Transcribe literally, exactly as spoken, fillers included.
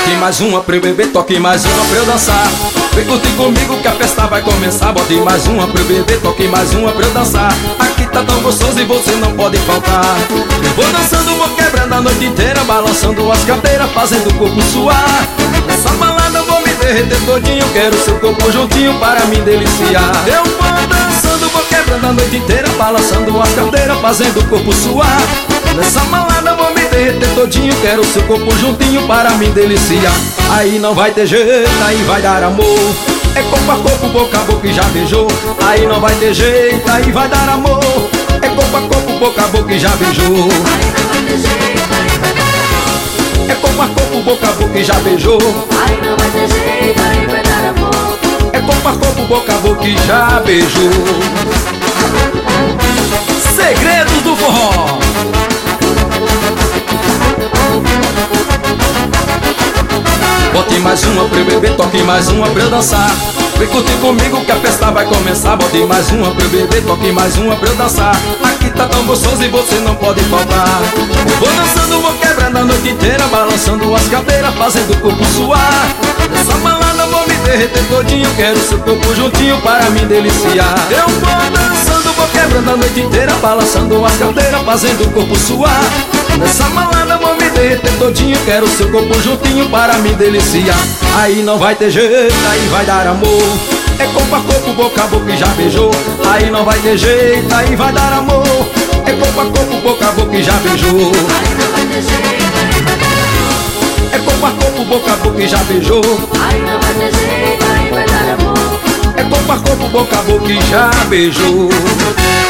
Bote mais uma pra eu beber, toque mais uma pra eu dançar. Vem curtir comigo que a festa vai começar. Bote mais uma pra eu beber, toque mais uma pra eu dançar. Aqui tá tão gostoso e você não pode faltar. Eu vou dançando, vou quebrando a noite inteira, balançando as cadeiras, fazendo o corpo suar. Nessa balada eu vou me derreter todinho, quero seu corpo juntinho para me deliciar. Eu vou dançando, vou quebrando a noite inteira, balançando as cadeiras, fazendo o corpo suar. Nessa balada eu vou me derreter todinho, quero seu corpo juntinho para me deliciar. Aí não vai ter jeito, aí vai dar amor. É corpo a corpo, boca a boca e já beijou. Aí não vai ter jeito, aí vai dar amor. É corpo a corpo, boca a boca e já beijou. Aí não vai ter jeito, aí vai dar amor. É corpo a corpo, boca a boca e já beijou. Aí não vai ter jeito, aí vai dar amor. É corpo a corpo, boca a boca e já beijou. Segredos do forró. Bote mais uma pra eu beber, toque mais uma pra eu dançar. Vem curtir comigo que a festa vai começar. Bote mais uma pra eu beber, toque mais uma pra eu dançar. Aqui tá tão gostoso e você não pode faltar. Eu vou dançando, vou quebrando a noite inteira, balançando as cadeiras, fazendo o corpo suar. Nessa balada eu vou me derreter todinho, quero seu corpo juntinho para me deliciar. Eu vou dançando, vou quebrando a noite inteira, balançando as cadeiras, fazendo o corpo suar. Nessa balada vou me derreter todinho, quero seu corpo juntinho para me deliciar. Aí não vai ter jeito, aí vai dar amor. É corpo a corpo, boca a boca e já beijou. Aí não vai ter jeito, aí vai dar amor. É corpo a corpo, boca a boca e já beijou. Aí não vai ter jeito, aí vai dar amor. É corpo a corpo, boca a boca e já beijou. Aí não vai ter jeito, aí vai dar amor. É corpo a corpo, boca a boca e já beijou.